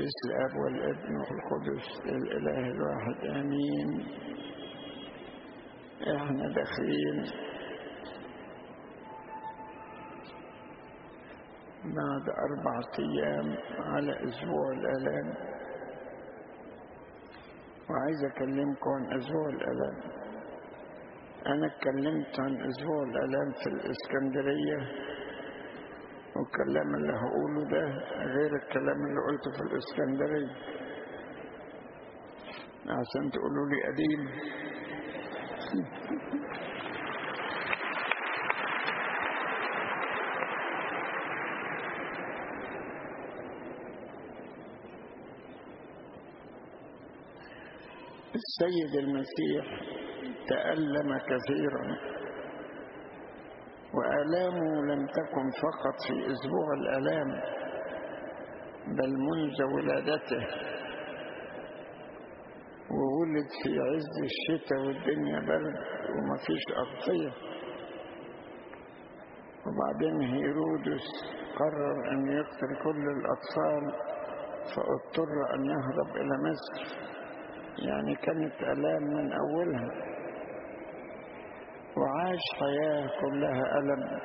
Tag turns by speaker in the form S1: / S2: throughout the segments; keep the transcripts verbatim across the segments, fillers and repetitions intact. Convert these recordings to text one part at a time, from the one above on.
S1: باسم الاب والابن والقدس الاله الواحد امين. احنا داخلين بعد اربعة ايام على اسبوع الالام، وعايز اكلمكم عن اسبوع الالام. انا اتكلمت عن اسبوع الالام في الاسكندرية، والكلام اللي هقوله ده غير الكلام اللي قلته في الاسكندرية عشان تقولوا لي قديم. السيد المسيح تألم كثيرا، وآلامه لم تكن فقط في أسبوع الآلام بل منذ ولادته، وولد في عز الشتاء والدنيا برد ومفيش أغطية. وبعدين هيرودس قرر أن يقتل كل الأطفال، فاضطر أن يهرب إلى مصر. يعني كانت آلام من أولها، وعاش حياة كلها ألم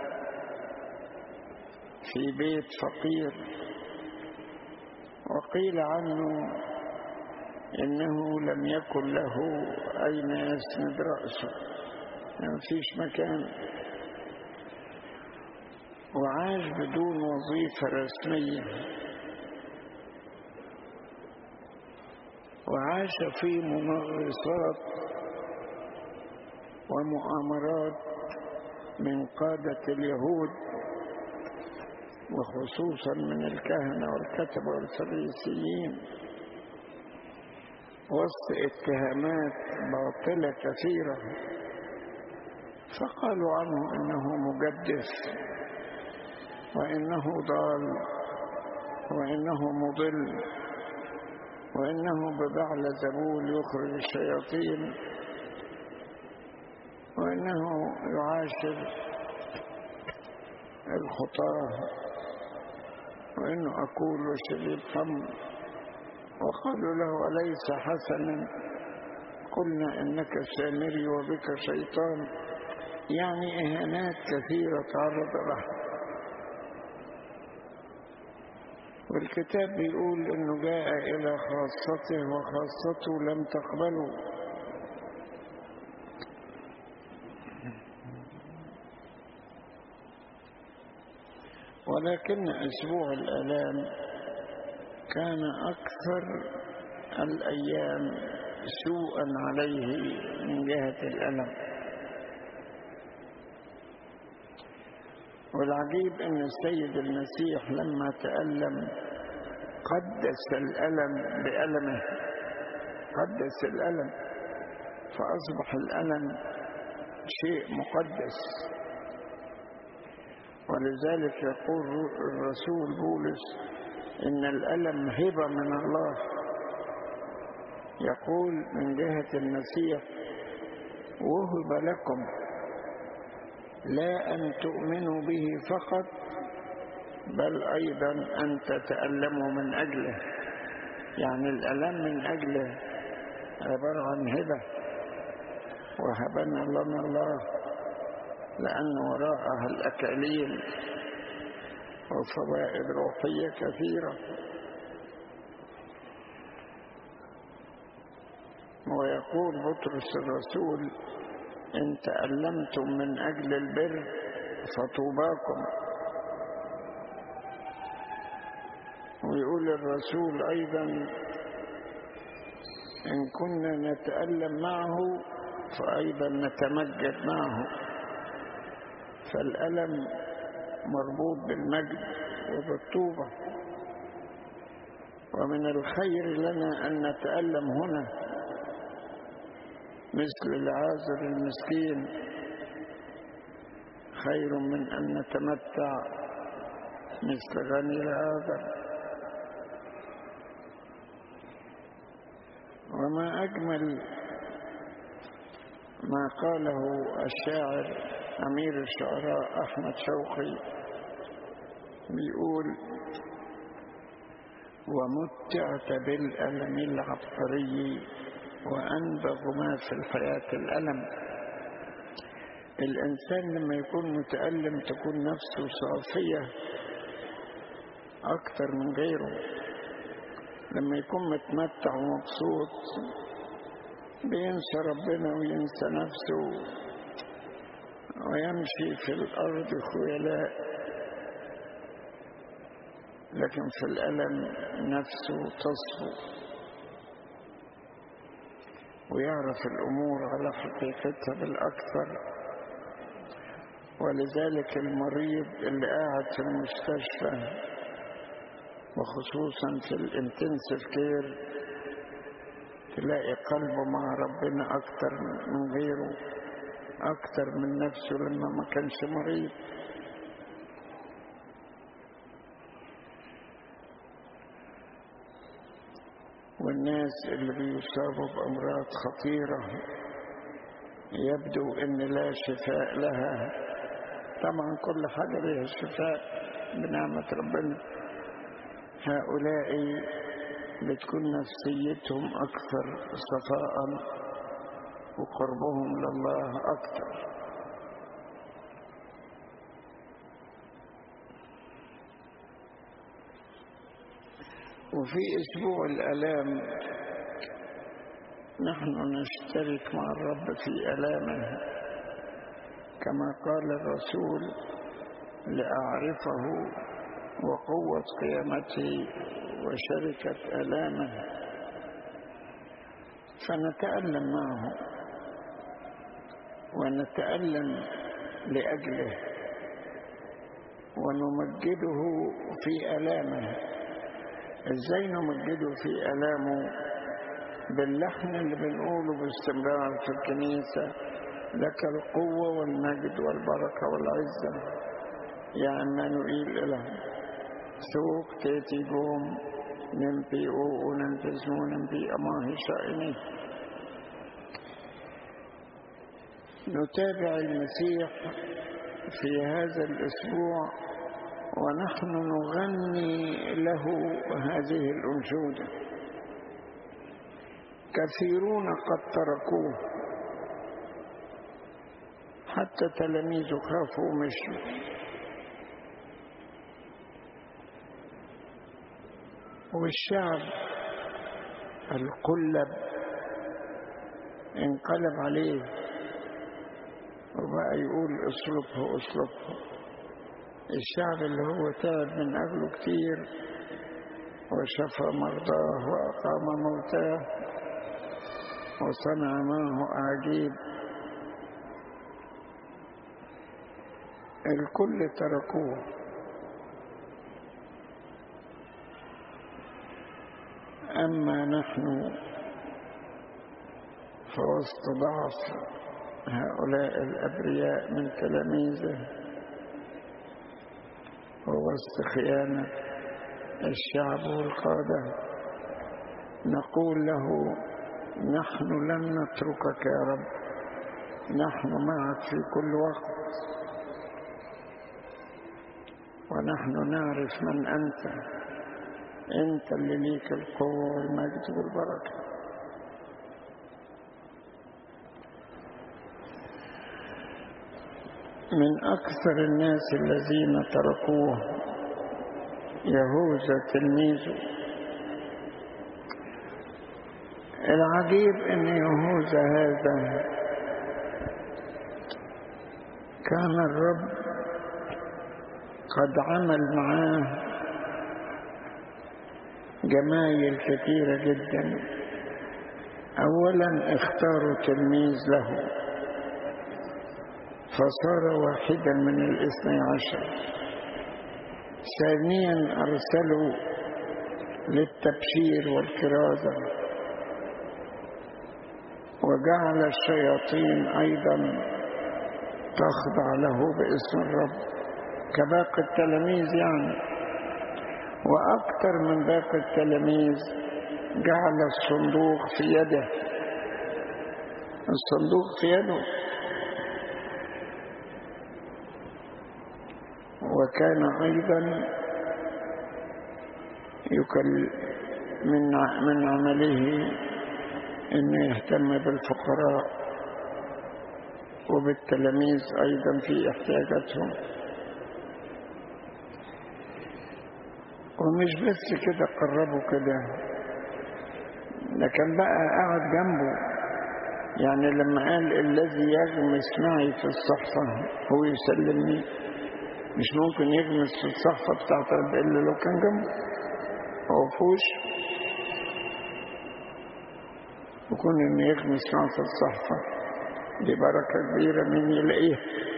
S1: في بيت فقير. وقيل عنه إنه لم يكن له أين يسند رأسه، ما فيش مكان، وعاش بدون وظيفة رسمية، وعاش في منغصات ومؤامرات من قادة اليهود، وخصوصا من الكهنة والكتبة والفريسيين، وسط اتهامات باطلة كثيرة. فقالوا عنه إنه مجدف، وإنه ضال، وإنه مضل، وإنه ببعلزبول يخرج الشياطين، وإنه يعاشر الخطاة، وإنه أكول وشريب خمر. وقالوا له: أليس حسنا قلنا إنك سامري وبك شيطان؟ يعني إهانات كثيرة تعرض لها. والكتاب بيقول إنه جاء إلى خاصته وخاصته لم تقبله. ولكن أسبوع الآلام كان أكثر الأيام سوءا عليه من جهة الألم. والعجيب أن السيد المسيح لما تألم قدس الألم بألمه، قدس الألم، فأصبح الألم شيء مقدس. ولذلك يقول الرسول بولس إن الألم هبة من الله. يقول من جهة المسيح: وهب لكم لا أن تؤمنوا به فقط بل أيضا أن تتألموا من أجله. يعني الألم من أجله عبارة عن هبة، وهبنا لنا الله، لأن وراءها الأكاليل وفوائد روحية كثيرة. ويقول بطرس الرسول: إن تألمتم من أجل البر فطوباكم. ويقول الرسول أيضا: إن كنا نتألم معه فأيضا نتمجد معه. فالألم مربوط بالمجد وبالطوبة. ومن الخير لنا أن نتألم هنا مثل العازر المسكين، خير من أن نتمتع مثل غني العازر. وما أجمل ما قاله الشاعر أمير الشعراء أحمد شوقي، بيقول: ومتعت بالألم العبقري، وأنبغ ما في الحياة الألم. الإنسان لما يكون متألم تكون نفسه صافية أكتر من غيره. لما يكون متمتع ومبسوط بينسى ربنا وينسى نفسه ويمشي في الأرض خيلاء، لكن في الألم نفسه تصفو ويعرف الأمور على حقيقتها بالأكثر. ولذلك المريض اللي قاعد في المستشفى وخصوصا في الانتنسيف كير تلاقي قلبه مع ربنا أكتر من غيره، أكتر من نفسه لما ما كانش مريض. والناس اللي بيصابوا بأمراض خطيرة يبدو أن لا شفاء لها، طبعا كل حاجة لها شفاء بنعمة ربنا، هؤلاء بتكون نفسيتهم أكثر صفاء وقربهم لله أكثر. وفي أسبوع الآلام نحن نشترك مع الرب في آلامه، كما قال الرسول: لأعرفه وقوة قيامته وشركة آلامه. فنتألم معه ونتألم لأجله ونمجده في آلامه. إزاي نمجده في آلامه؟ باللحن اللي بنقوله باستمرار في الكنيسة: لك القوة والمجد والبركة والعزة يا عمانوئيل إله سوق تيتي قوم نمبي أو ننتزمو نمبي أماه شائني. نتابع المسيح في هذا الأسبوع ونحن نغني له هذه الأنشودة. كثيرون قد تركوه، حتى تلاميذه خافوا ومشوا، والشعب القلب انقلب عليه وبقى يقول: اصلبه اصلبه. الشعب اللي هو تعب من أجله كتير وشفى مرضاه وأقام موتاه وصنع معه أعاجيب، الكل تركوه. أما نحن فوسط ضعف هؤلاء الأبرياء من تلاميذه ووسط خيانة الشعب والقادة نقول له: نحن لن نتركك يا رب، نحن معك في كل وقت، ونحن نعرف من أنت، أنت اللي ليك القوة والمجد والبركة. من أكثر الناس الذين تركوه يهوذا تلميذه. العجيب أن يهوذا هذا كان الرب قد عمل معاه جمايل كثيرة جدا. أولا اختاروا تلميذ له فصار واحدا من الاثني عشر. ثانيا أرسلوا للتبشير والكرازة، وجعل الشياطين أيضا تخضع له باسم الرب كباقي التلاميذ يعني. وأكثر من باقي التلاميذ جعل الصندوق في يده، الصندوق في يده، وكان أيضا من من عمله أنه يهتم بالفقراء وبالتلاميذ أيضا في احتياجاتهم. ومش بس كده قربوا كده، لكن بقى قاعد جنبه. يعني لما قال الذي يغمس معي في الصحفة هو يسلمني، مش ممكن يغمس في الصحفة بتاعت رب إلا لو كان جنبه هو فوش. يكون إنه يغمس معه في الصحفة دي بركة كبيرة من يلاقيها.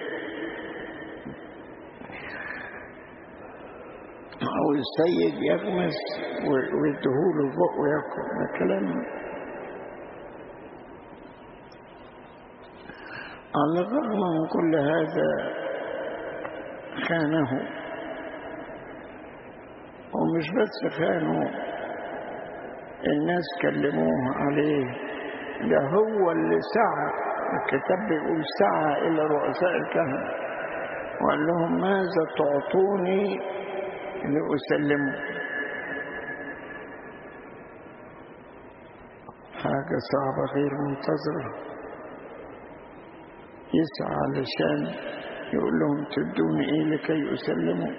S1: أو السيد يغمس ويديهوله البق وياكل، ده كلام. على الرغم من كل هذا خانه، ومش بس خانه، الناس كلموه عليه، ده هو اللي سعى. الكتاب بيقول سعى إلى رؤساء الكهنة وقال لهم ماذا تعطوني لأسلمه. حاجة صعبة غير منتظرة. يسعى علشان يقول لهم تدوني ايه لكي اسلمه.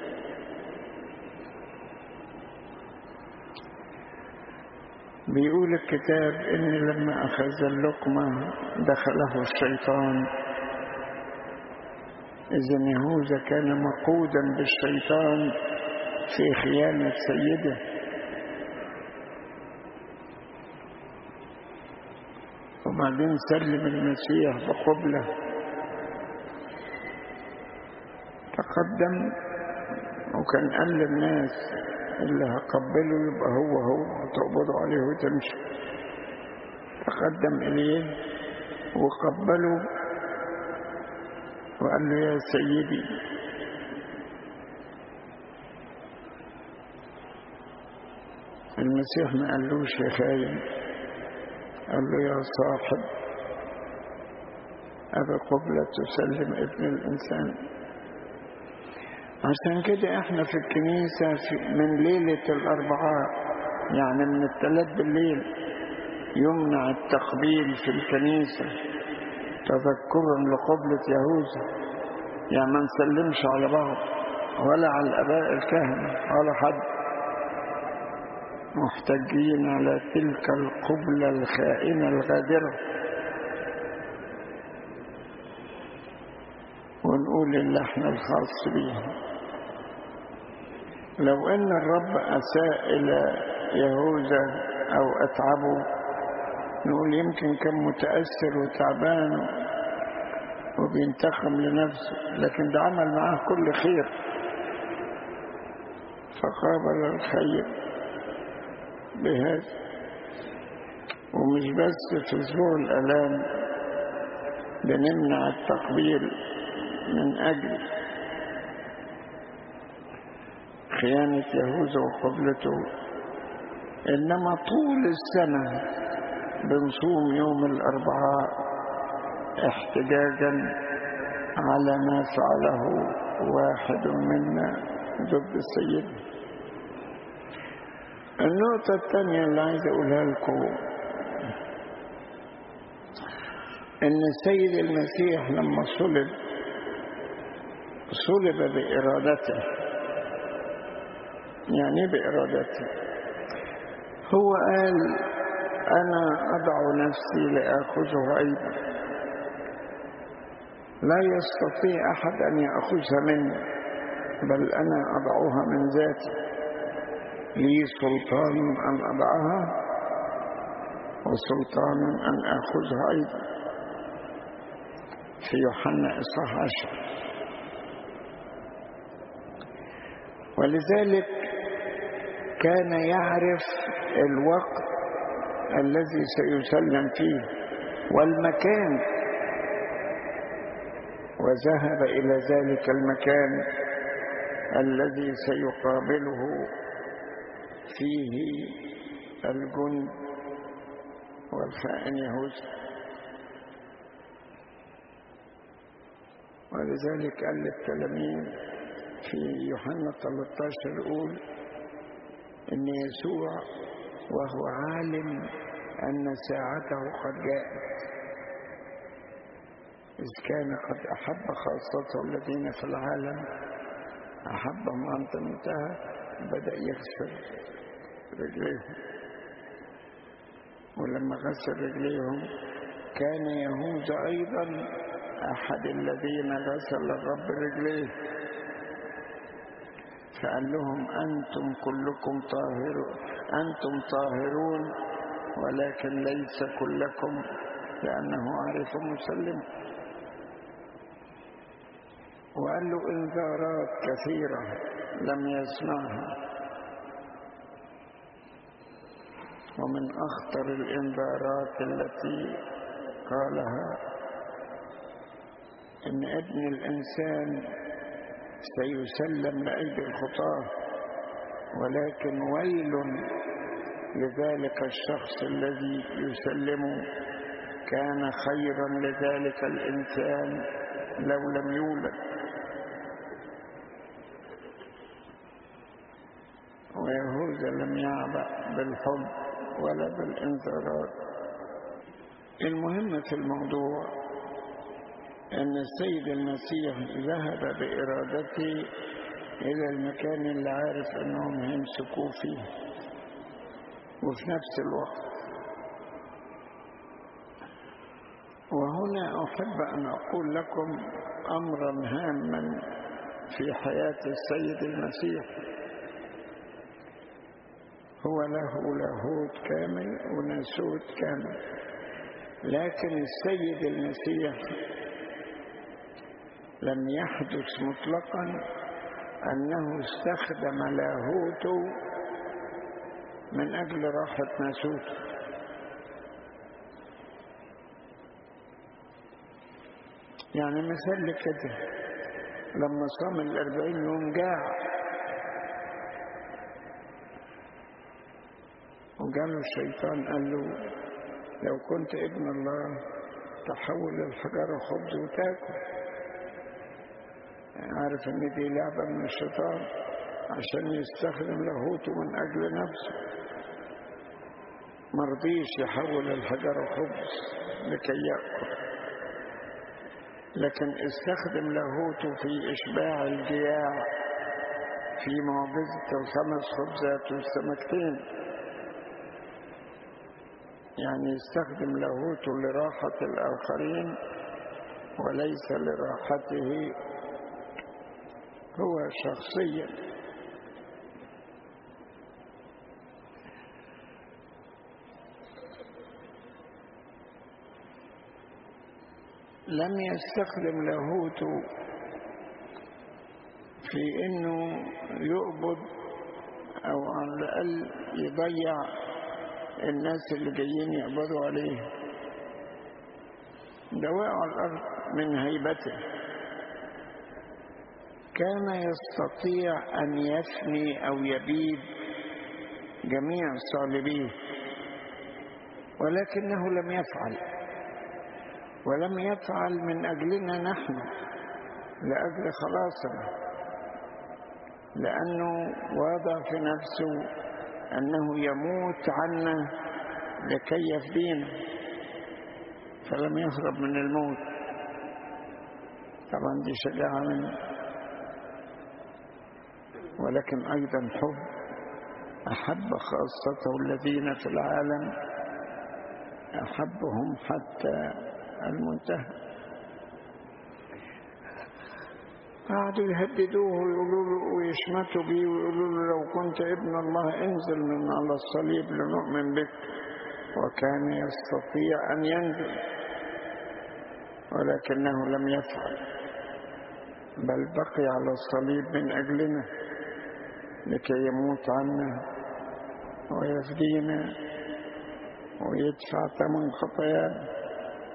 S1: بيقول الكتاب ان لما اخذ اللقمة دخله الشيطان. اذن يهوذا كان مقودا بالشيطان في خيانة سيده. وبعدين سلم المسيح بقبلة، تقدم وكان قال للناس اللي هقبله يبقى هو هو وتقبضوا عليه وتمشي. تقدم إليه وقبله وقال له يا سيدي. المسيح ما قالوش يا خاين، قال له يا صاحب أبا قبلة تسلم ابن الإنسان. عشان كده احنا في الكنيسة في من ليلة الأربعاء، يعني من الثلاث بالليل، يمنع التقبيل في الكنيسة تذكرا لقبلة يهوذا. يعني ما نسلمش على بعض ولا على الآباء الكهنة ولا حد، محتاجين على تلك القبلة الخائنة الغادرة، ونقول اللحن الخاص بيه. لو ان الرب اساء الى يهوذا او اتعبه نقول يمكن كان متأثر وتعبان وبينتقم لنفسه، لكن ده عمل معاه كل خير فقابل الخير بهذا. ومش بس في اسبوع الآلام بنمنع التقبيل من أجل خيانة يهوذا وقبلته، إنما طول السنة بنصوم يوم الأربعاء احتجاجا على ما فعله واحد منا ضد السيد. النقطة الثانية اللي عايز أقولها لكم إن السيد المسيح لما صلب صلب بإرادته. يعني بإرادته هو قال أنا أضع نفسي لأخذه أيضا، لا يستطيع أحد أن يأخذها مني بل أنا أضعها من ذاتي، لي سلطان أن أضعها وسلطان أن أخذها أيضا. في يوحنا إصحاح عشرة. ولذلك كان يعرف الوقت الذي سيسلم فيه والمكان، وذهب إلى ذلك المكان الذي سيقابله فيه الجند والخائن يهوذا. ولذلك قال للتلاميذ في يوحنا ثلاثة عشر يقول إن يسوع وهو عالم أن ساعته قد جاءت، إذ كان قد أحب خاصته الذين في العالم أحبهم عند انتهى، بدأ يغسل رجليهم. ولما غسل رجليهم كان يهوذا أيضا أحد الذين غسل الرب رجليه، فقال لهم أنتم كلكم طاهرون، أنتم طاهرون ولكن ليس كلكم، لأنه عارف مسلم. وقال له إنذارات كثيرة لم يسمعها، ومن أخطر الإنذارات التي قالها إن ابن الإنسان سيسلم لأيدي الخطاة، ولكن ويل لذلك الشخص الذي يسلمه، كان خيرا لذلك الإنسان لو لم يولد. ويهوذا لم يعبأ بالحب ولا بالانذارات. المهم في الموضوع أن السيد المسيح ذهب بإرادته إلى المكان اللي عارف أنهم هيمسكوه فيه، وفي نفس الوقت وهنا أحب أن أقول لكم أمرا هاما في حياة السيد المسيح. هو له لاهوت كامل وناسوت كامل، لكن السيد المسيح لم يحدث مطلقا أنه استخدم لاهوته من أجل راحة ناسوته. يعني مثال كده، لما صام الأربعين يوم جاع، وقال له الشيطان قال له لو كنت ابن الله تحول الحجارة خبز وتاكل. عارف ان دي لعبة من الشيطان عشان يستخدم لاهوته من اجل نفسه، مرضيش يحول الحجارة خبز لكي يأكل، لكن استخدم لاهوته في اشباع الجياع في معجزة الخمس خبزات والسمكتين. يعني يستخدم لاهوته لراحة الآخرين وليس لراحته هو شخصيا. لم يستخدم لاهوته في انه يقبض او على الاقل يضيع الناس اللي جايين يقبضوا عليه، ده وقعوا على الارض من هيبته. كان يستطيع ان يفني او يبيد جميع الصالبين، ولكنه لم يفعل، ولم يفعل من اجلنا نحن، لاجل خلاصنا، لانه وضع في نفسه أنه يموت عنا لكي يفدينا، فلم يهرب من الموت. طبعا دي شجاعة منه، ولكن أيضا حب. أحب خاصته الذين في العالم، أحبهم حتى المنتهى. قعدوا يهددوه ويقولوا له ويشمتوا بيه ويقولوا له لو كنت ابن الله انزل من على الصليب لنؤمن بك، وكان يستطيع أن ينزل ولكنه لم يفعل، بل بقي على الصليب من أجلنا لكي يموت عنا ويفدينا ويدفع ثمن خطايانا.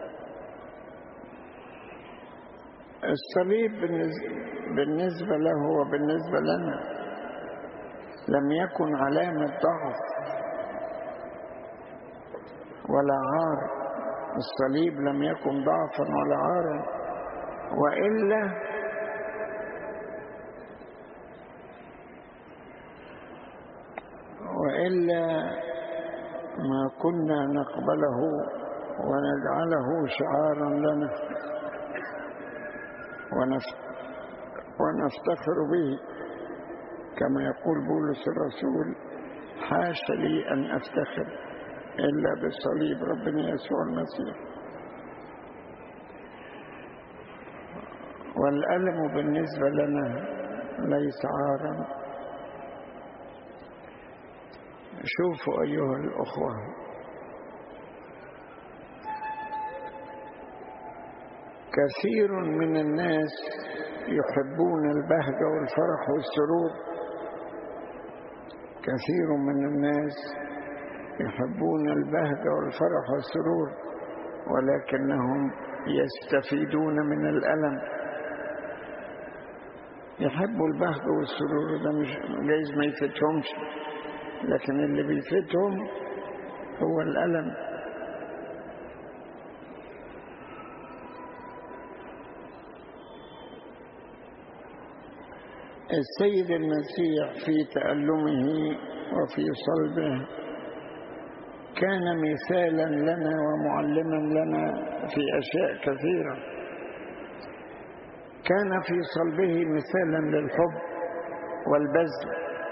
S1: الصليب بالنسبة له وبالنسبة لنا لم يكن علامة ضعف ولا عار. الصليب لم يكن ضعفا ولا عارا، وإلا وإلا ما كنا نقبله ونجعله شعارا لنا ونفتخر به، كما يقول بولس الرسول: حاش لي أن أفتخر إلا بصليب ربنا يسوع المسيح. والألم بالنسبة لنا ليس عارا. شوفوا أيها الأخوة، كثير من الناس يحبون البهجة والفرح والسرور، كثير من الناس يحبون البهجة والفرح والسرور، ولكنهم يستفيدون من الألم. يحبوا البهجة والسرور، ده مش جايز ما يفتهمش، لكن اللي بيفتهم هو الألم. السيد المسيح في تألمه وفي صلبه كان مثالا لنا ومعلما لنا في أشياء كثيرة. كان في صلبه مثالا للحب والبذل،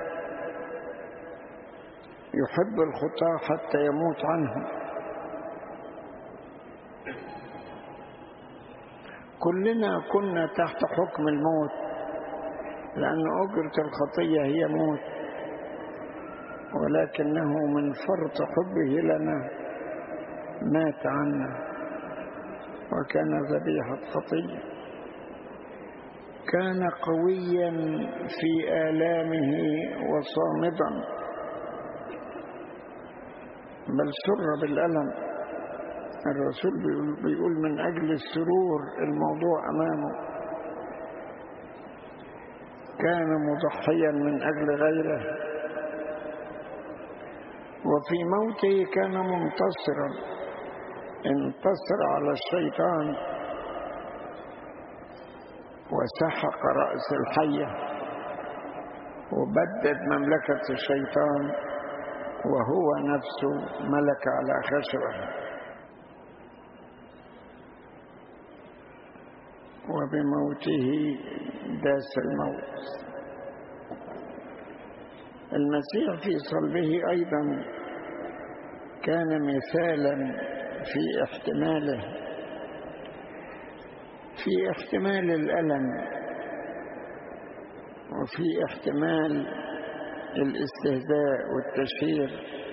S1: يحب الخطاة حتى يموت عنهم. كلنا كنا تحت حكم الموت، لأن أجرة الخطية هي موت، ولكنه من فرط حبه لنا مات عنا وكان ذبيحة خطية. كان قويا في آلامه وصامدا، بل سر بالألم. الرسول بيقول من أجل السرور الموضوع أمامه كان مضحيا من أجل غيره، وفي موته كان منتصرا، انتصر على الشيطان وسحق رأس الحية وبدد مملكة الشيطان، وهو نفسه ملك على خشبه. وبموته داس الموت. المسيح في صلبه أيضا كان مثالا في احتماله، في احتمال الألم، وفي احتمال الاستهزاء والتشهير،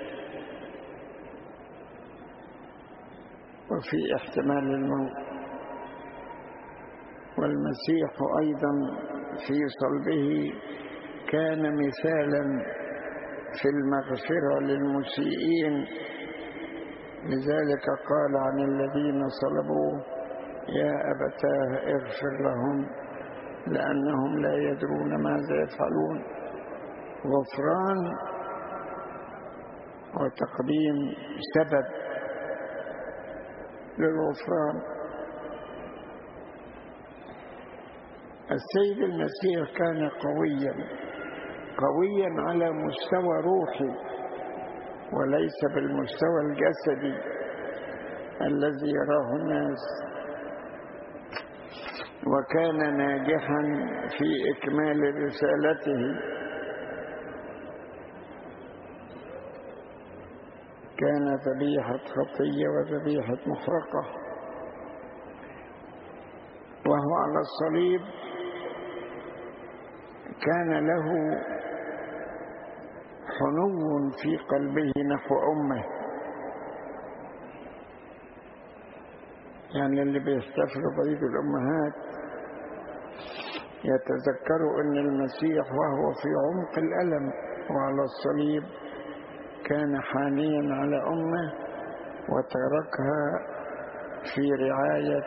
S1: وفي احتمال الموت. والمسيح أيضا في صلبه كان مثالا في المغفرة للمسيئين، لذلك قال عن الذين صلبوه: يا أبتاه اغفر لهم لأنهم لا يدرون ماذا يفعلون. غفران وتقديم سبب للغفران. السيد المسيح كان قويا قويا على مستوى روحي، وليس بالمستوى الجسدي الذي يراه الناس. وكان ناجحا في إكمال رسالته. كان ذبيحة خطية وذبيحة محرقة، وهو على الصليب كان له حنو في قلبه نحو أمه. يعني اللي بيحتفلوا بعيد الأمهات يتذكروا أن المسيح وهو في عمق الألم وعلى الصليب كان حانيا على أمه وتركها في رعاية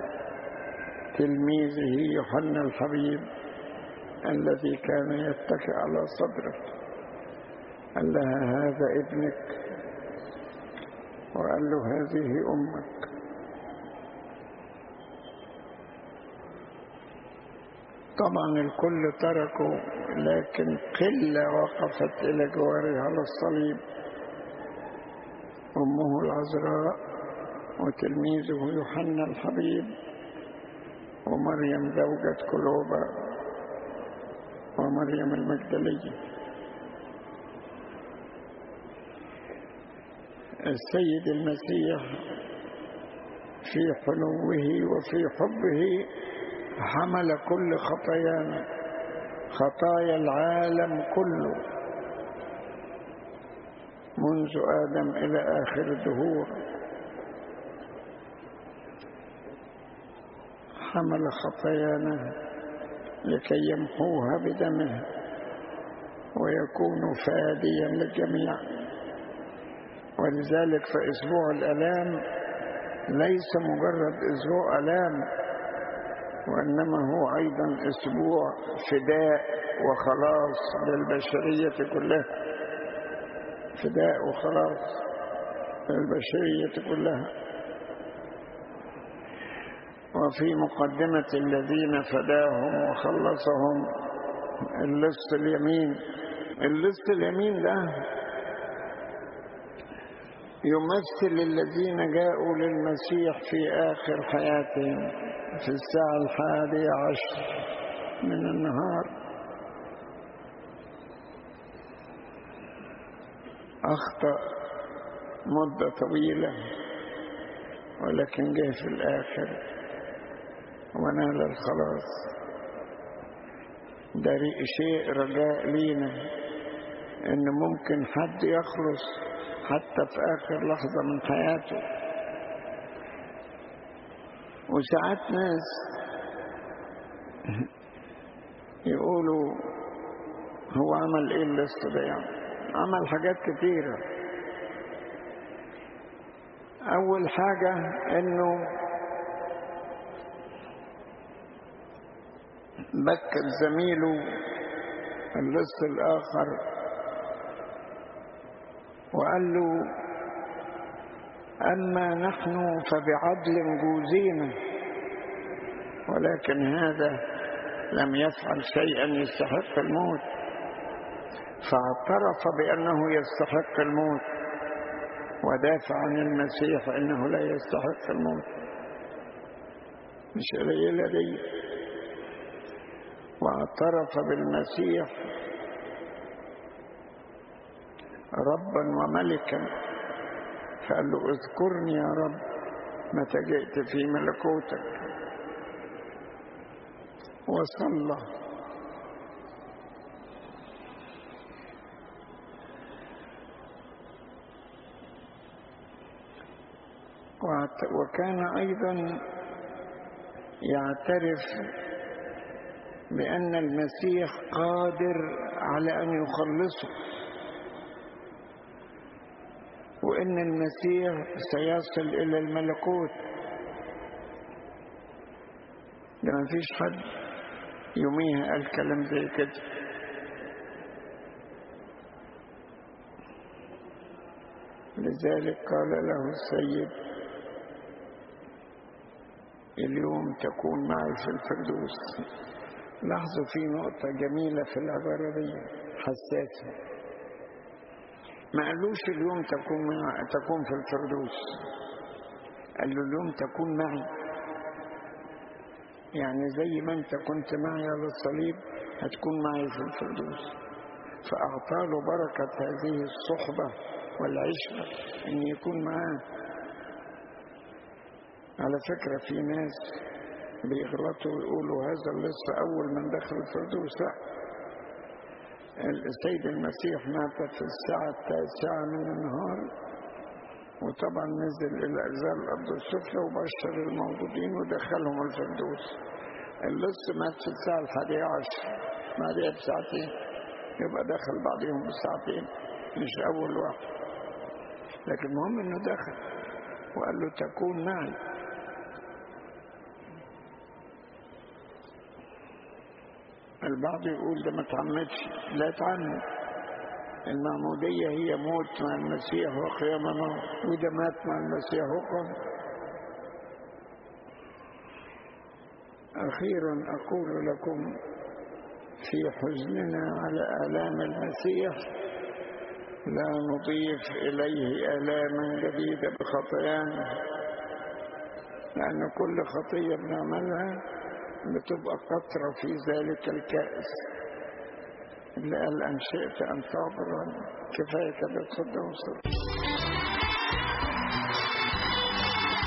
S1: تلميذه يوحنا الحبيب الذي كان يتكئ على صدره. قال لها: هذا ابنك، وقال له: هذه أمك. طبعا الكل تركوا، لكن قلة وقفت إلى جواره على الصليب. أمه العذراء وتلميذه يوحنا الحبيب ومريم زوجة كلوبا ومريم المجدلية. السيد المسيح في حنوه وفي حبه حمل كل خطايانا، خطايا العالم كله منذ آدم إلى آخر الدهور. حمل خطايانا لكي يمحوها بدمه ويكون فاديا للجميع. ولذلك فأسبوع الآلام ليس مجرد أسبوع آلام، وإنما هو أيضا أسبوع فداء وخلاص للبشرية كلها، فداء وخلاص للبشرية كلها. وفي مقدمة الذين فداهم وخلصهم اللص اليمين. اللص اليمين ده يمثل الذين جاءوا للمسيح في آخر حياتهم في الساعة الحادية عشر من النهار. أخطأ مدة طويلة ولكن جاء في الآخر ونال الخلاص. ده شيء رجاء لينا إن ممكن حد يخلص حتى في آخر لحظة من حياته. وساعات ناس يقولوا هو عمل ايه اللص ده؟ يعني عمل حاجات كتيرة. أول حاجة إنه بكت زميله اللص الآخر وقال له أما نحن فبعدل جوزينا، ولكن هذا لم يفعل شيئا يستحق الموت. فاعترف بأنه يستحق الموت ودافع عن المسيح أنه لا يستحق الموت. مش قليلة دي. واعترف بالمسيح ربا وملكا، فقال له اذكرني يا رب متى جئت في ملكوتك، وصلى. وكان أيضا يعترف بأن المسيح قادر على أن يخلصه، وإن المسيح سيصل إلى الملكوت. ده ما فيش حد يوميها قال كلام زي كده. لذلك قال له السيد اليوم تكون معي في الفردوس. لاحظوا في نقطة جميلة في العبارة دي حساسة. ما قالوش اليوم تكون مع... تكون في الفردوس، قال له اليوم تكون معي. يعني زي ما انت كنت معي على الصليب هتكون معي في الفردوس. فأعطى له بركة هذه الصحبة والعشرة ان يكون معاه. على فكرة في ناس بيغلطوا ويقولوا هذا لسه أول من دخل الفردوس. لا، السيد المسيح مات في الساعة التاسعة من النهار، وطبعا نزل إلى أجزاء الأرض السفلى وبشر الموجودين ودخلهم الفردوس. اللص مات في الساعة الحادية عشر بعدها بساعتين، يبقى دخل بعضهم بساعتين مش أول واحد. لكن المهم إنه دخل وقال له تكون معي. البعض يقول ده ما تعمدش. لا تعمد. المعمودية هي موت مع المسيح وقيامة معه، وده مات مع المسيح وقام. أخيرا أقول لكم في حزننا على آلام المسيح لا نضيف إليه آلاما جديدة بخطايانا، لأن كل خطية بنعملها بتبقى قطرة في ذلك الكأس اللي قال أن شئت أن تعبر. كفاية كده، تصدق وصدق.